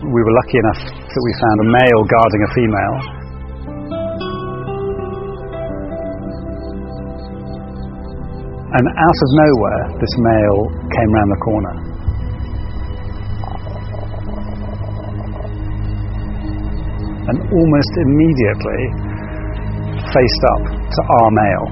We were lucky enough that we found a male guarding a female. And out of nowhere, this male came round the corner. And almost immediately faced up to our male.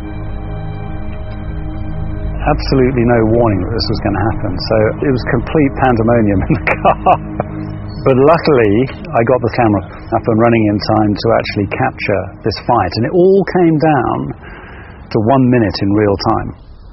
Absolutely no warning that this was going to happen, so it was complete pandemonium in the car. But luckily, I got the camera up and running in time to actually capture this fight, and it all came down to 1 minute in real time.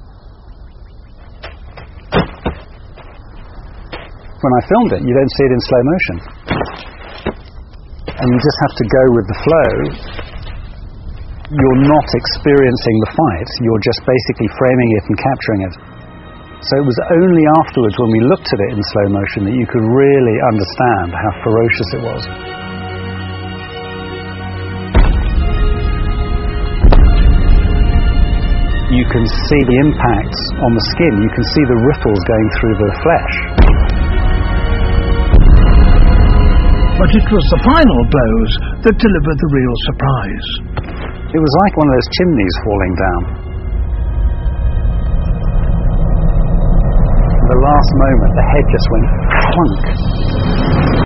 When I filmed it, you don't see it in slow motion. And you just have to go with the flow. You're not experiencing the fight, you're just basically framing it and capturing it. So it was only afterwards when we looked at it in slow motion that you could really understand how ferocious it was. You can see the impacts on the skin, you can see the ripples going through the flesh. But it was the final blows that delivered the real surprise. It was like one of those chimneys falling down. At the last moment, the head just went clunk.